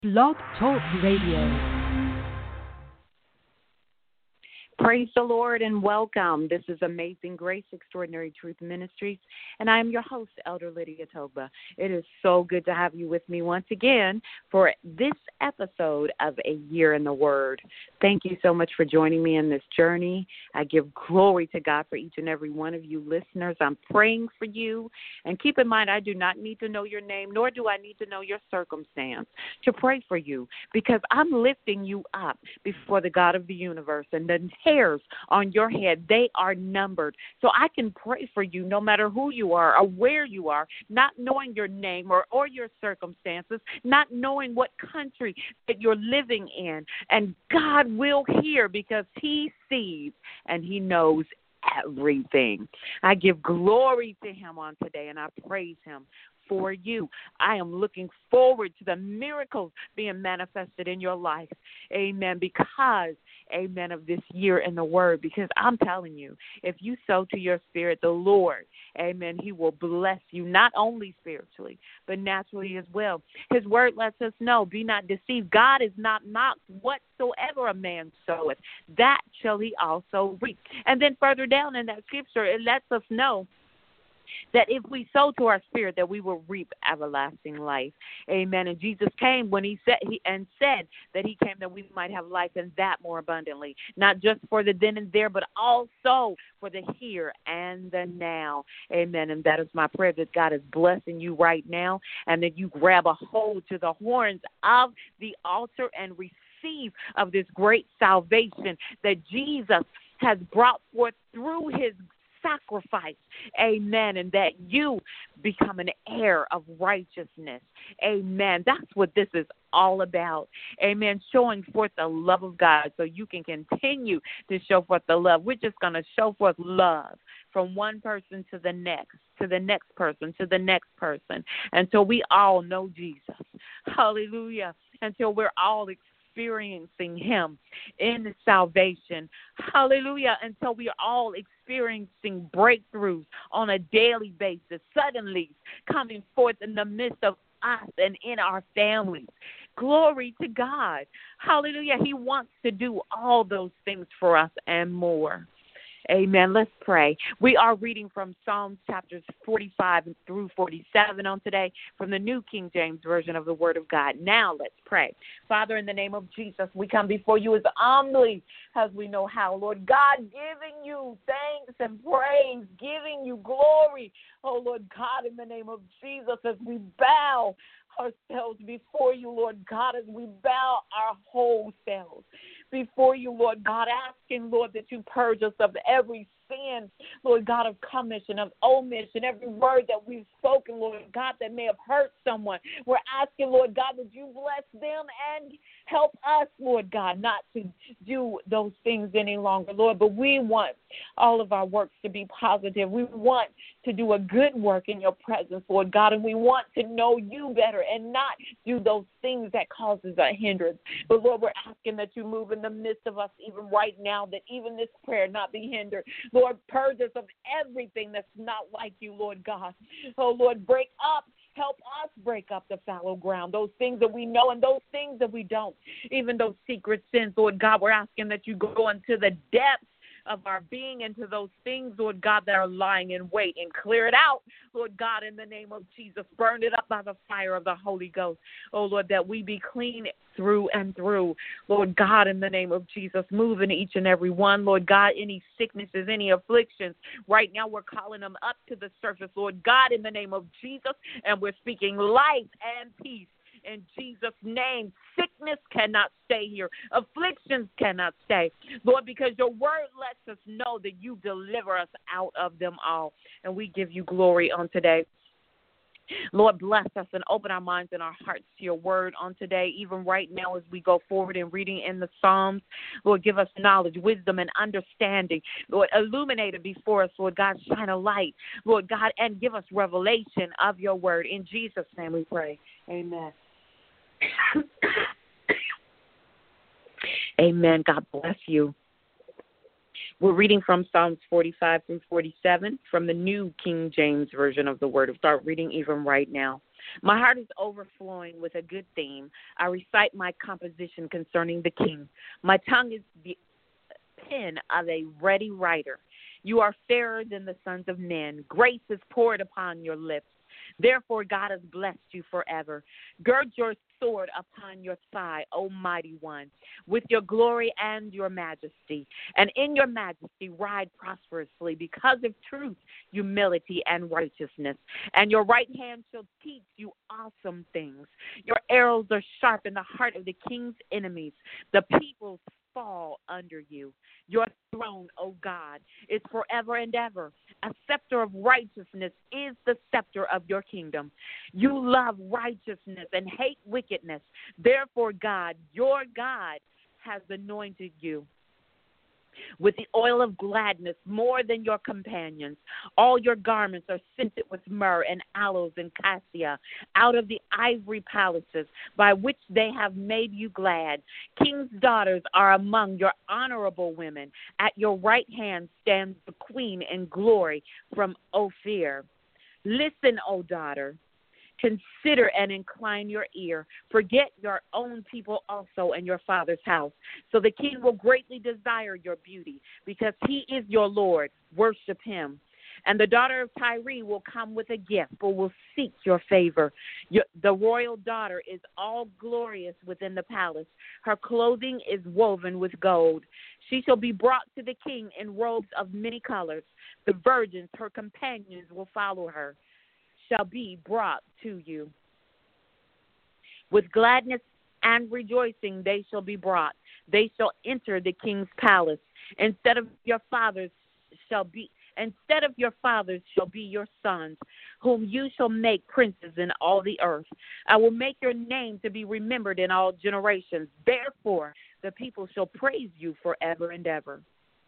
Blog Talk Radio. Praise the Lord and welcome. This is Amazing Grace, Extraordinary Truth Ministries, and I am your host, Elder Lydia Toba. It is so good to have you with me once again for this episode of A Year in the Word. Thank you so much for joining me in this journey. I give glory to God for each and every one of you listeners. I'm praying for you, and keep in mind, I do not need to know your name, nor do I need to know your circumstance to pray for you, because I'm lifting you up before the God of the universe, and the hairs on your head, they are numbered. So I can pray for you no matter who you are or where you are, not knowing your name or your circumstances, not knowing what country that you're living in. And God will hear because he sees and he knows everything. I give glory to him on today, and I praise him for you. I am looking forward to the miracles being manifested in your life. Amen. Because, amen, of this year in the Word. Because I'm telling you, if you sow to your spirit, the Lord, amen, he will bless you, not only spiritually, but naturally as well. His Word lets us know, be not deceived. God is not mocked. Whatsoever a man soweth, that shall he also reap. And then further down in that scripture, it lets us know that if we sow to our spirit, that we will reap everlasting life. Amen. And Jesus came when he said that he came that we might have life and that more abundantly, not just for the then and there, but also for the here and the now. Amen. And that is my prayer, that God is blessing you right now, and that you grab a hold to the horns of the altar and receive of this great salvation that Jesus has brought forth through his sacrifice. Amen. And that you become an heir of righteousness. Amen. That's what this is all about. Amen. Showing forth the love of God so you can continue to show forth the love. We're just going to show forth love from one person to the next person, to the next person, until we all know Jesus. Hallelujah. Until we're all experiencing him in salvation. Hallelujah. Until we are all experiencing breakthroughs on a daily basis, suddenly coming forth in the midst of us and in our families. Glory to God. Hallelujah. He wants to do all those things for us and more. Amen. Let's pray. We are reading from Psalms chapters 45 through 47 on today from the New King James Version of the Word of God. Now let's pray. Father, in the name of Jesus, we come before you as humbly as we know how. Lord God, giving you thanks and praise, giving you glory. Oh, Lord God, in the name of Jesus, as we bow ourselves before you, Lord God, as we bow our whole selves before you, Lord God, asking, Lord, that you purge us of every sin, Lord God, of commission, of omission, every word that we've spoken, Lord God, that may have hurt someone. We're asking, Lord God, that you bless them and help us, Lord God, not to do those things any longer, Lord, but we want all of our works to be positive. We want to do a good work in your presence, Lord God, and we want to know you better and not do those things that causes a hindrance. But, Lord, we're asking that you move in the midst of us even right now, that even this prayer not be hindered. Lord, purge us of everything that's not like you, Lord God. Oh, Lord, help us break up the fallow ground, those things that we know and those things that we don't, even those secret sins, Lord God. We're asking that you go into the depths of our being, into those things, Lord God, that are lying in wait, and clear it out, Lord God, in the name of Jesus. Burn it up by the fire of the Holy Ghost. Oh, Lord, that we be clean through and through, Lord God, in the name of Jesus. Move in each and every one, Lord God, any sicknesses, any afflictions. Right now we're calling them up to the surface, Lord God, in the name of Jesus, and we're speaking life and peace. In Jesus' name, sickness cannot stay here. Afflictions cannot stay. Lord, because your word lets us know that you deliver us out of them all. And we give you glory on today. Lord, bless us and open our minds and our hearts to your word on today, even right now as we go forward in reading in the Psalms. Lord, give us knowledge, wisdom, and understanding. Lord, illuminate it before us, Lord God, shine a light, Lord God, and give us revelation of your word. In Jesus' name we pray. Amen. Amen. God bless you. We're reading from Psalms 45 through 47 from the New King James Version of the Word. I'll start reading even right now. My heart is overflowing with a good theme. I recite my composition concerning the king. My tongue is the pen of a ready writer. You are fairer than the sons of men. Grace is poured upon your lips. Therefore, God has blessed you forever. Gird your sword upon your thigh, O mighty one, with your glory and your majesty. And in your majesty ride prosperously because of truth, humility, and righteousness. And your right hand shall teach you awesome things. Your arrows are sharp in the heart of the king's enemies. The peoples fall under you. Your throne, O God, is forever and ever. A scepter of righteousness is the scepter of your kingdom. You love righteousness and hate wickedness. Therefore, God, your God, has anointed you with the oil of gladness more than your companions. All your garments are scented with myrrh and aloes and cassia out of the ivory palaces by which they have made you glad. King's daughters are among your honorable women. At your right hand stands the queen in glory from Ophir. Listen, O daughter. Consider and incline your ear. Forget your own people also and your father's house. So the king will greatly desire your beauty, because he is your Lord. Worship him. And the daughter of Tyre will come with a gift, but will seek your favor. The royal daughter is all glorious within the palace. Her clothing is woven with gold. She shall be brought to the king in robes of many colors. The virgins, her companions, will follow her. Shall be brought to you. With gladness and rejoicing they shall be brought. They shall enter the king's palace. Instead of your fathers shall be your sons, whom you shall make princes in all the earth. I will make your name to be remembered in all generations. Therefore, the people shall praise you forever and ever.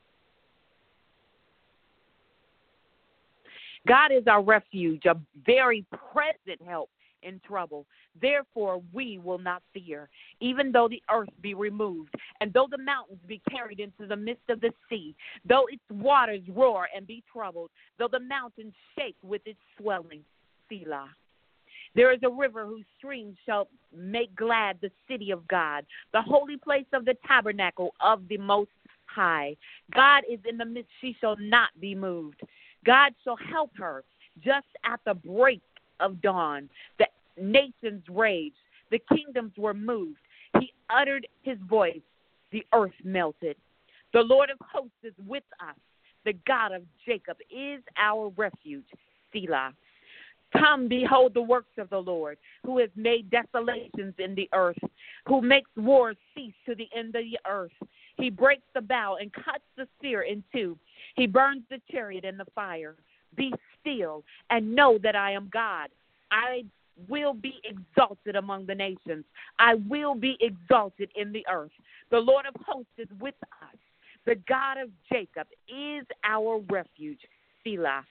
God is our refuge, a very present help in trouble. Therefore, we will not fear, even though the earth be removed, and though the mountains be carried into the midst of the sea, though its waters roar and be troubled, though the mountains shake with its swelling. Selah. There is a river whose streams shall make glad the city of God, the holy place of the tabernacle of the Most High. God is in the midst, she shall not be moved. God shall help her just at the break of dawn. The nations raged. The kingdoms were moved. He uttered his voice. The earth melted. The Lord of hosts is with us. The God of Jacob is our refuge. Selah. Come, behold the works of the Lord, who has made desolations in the earth, who makes wars cease to the end of the earth. He breaks the bow and cuts the spear in two. He burns the chariot in the fire. Be still and know that I am God. I will be exalted among the nations. I will be exalted in the earth. The Lord of hosts is with us. The God of Jacob is our refuge. Selah.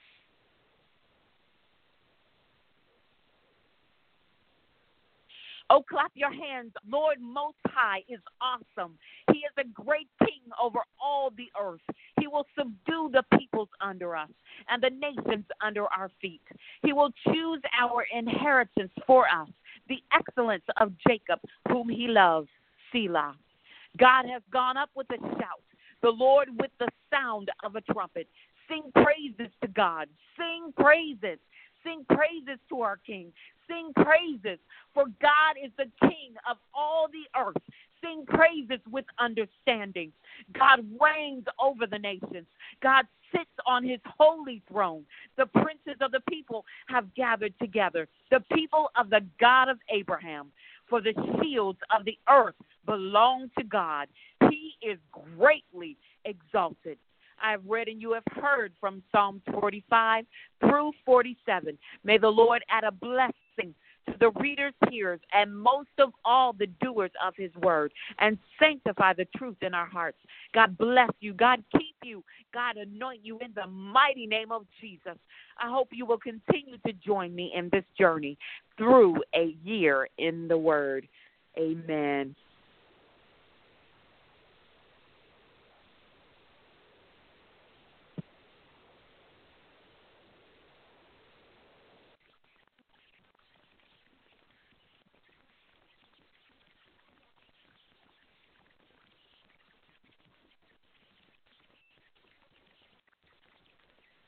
Oh, clap your hands. Lord Most High is awesome. He is a great king over all the earth. He will subdue the peoples under us and the nations under our feet. He will choose our inheritance for us, the excellence of Jacob, whom he loves. Selah. God has gone up with a shout, the Lord with the sound of a trumpet. Sing praises to God. Sing praises. Sing praises to our King. Sing praises, for God is the King of all the earth. Sing praises with understanding. God reigns over the nations. God sits on his holy throne. The princes of the people have gathered together, the people of the God of Abraham. For the shields of the earth belong to God. He is greatly exalted. I have read and you have heard from Psalm 45 through 47. May the Lord add a blessing to the readers, hearers, and most of all the doers of his word, and sanctify the truth in our hearts. God bless you. God keep you. God anoint you in the mighty name of Jesus. I hope you will continue to join me in this journey through a year in the word. Amen.